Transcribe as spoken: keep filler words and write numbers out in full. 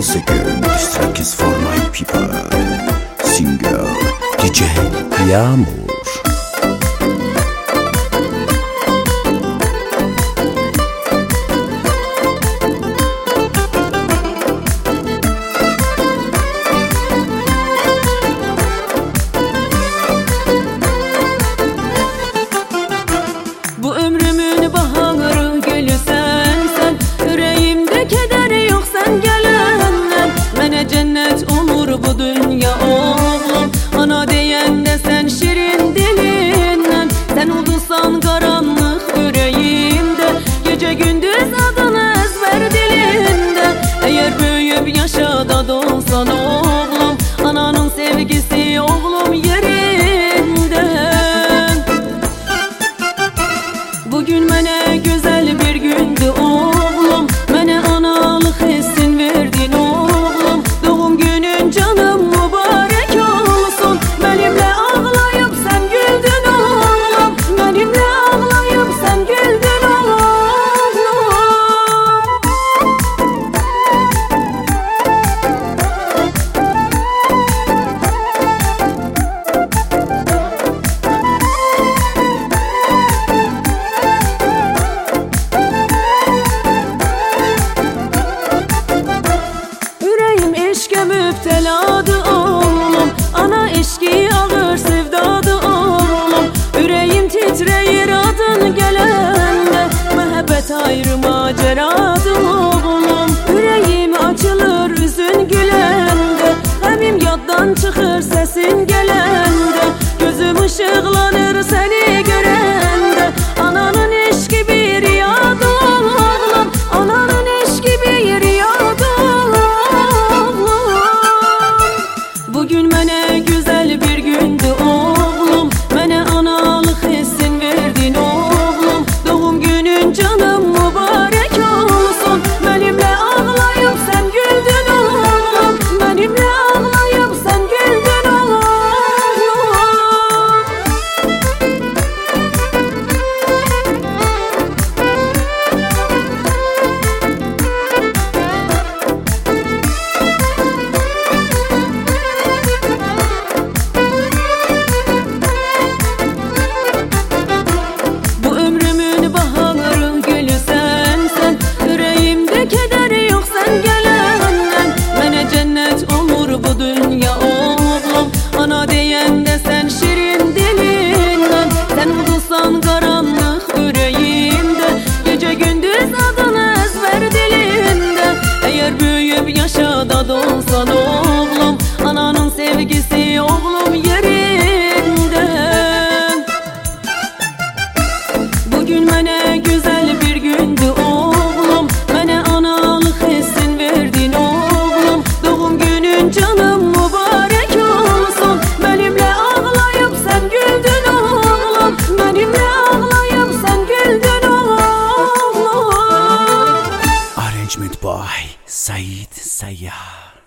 once again, this track is for my people. Singer D J Yağmur. Bu ömrümün baharı gülü sensen, yüreğimde kederi yok sen gelenden. Mene cennet olur bu dünya oğlum, ana diyen de sen şirin dilinden. Sen oldusan karanlık yüreğimde, gece gündüz adını ezber dilinde. Eğer büyüyüp yaşada doğsan oğlum, ananın sevgisi oğlum yerinden. Bugün mene güzel bir gündü oğlum, mene analık hissin verdin oğlum. Doğum günün canım mübarek olsun, benimle ağlayıp sen güldün oğlum. Benimle ağlayıp sen güldün oğlum. Eşke müpteladı oğlum, ana eşki ağır sevdadı oğlum. Yüreğim titreyir adın gelende, mehabbet ayrı maceradı oğlum. Yüreğim açılır üzün gülende, gamim yaddan çıkır sesin gelende. Gözüm ışıklanır seni görende, ananın eşki bir yadı oğlum. Ananın eşki bir yadı oğlum. Bugün mene güzel bir gündü oğlum, mene analık hissin verdin oğlum. Doğum günün canım mübarek olsun, benimle ağlayıp sen güldün oğlum. Benimle ağlayıp sen güldün oğlum. Ana diyen de sen şirin dilinden. Sen oldusan karanlık yüreğimde, gece gündüz adını ezber dilinde. Eğer büyüyüp yaşada doğsan oğlum, ananın sevgisi oğlum yerinden. Bugün mene güzel bir gündü oğlum, mene analık hissin verdin oğlum. Doğum günün canım mübarek olsun, benimle ağlayıp sen güldün oğlum. Benimle ağlayıp sen güldün oğlum. Arrangement by Said Sayyar.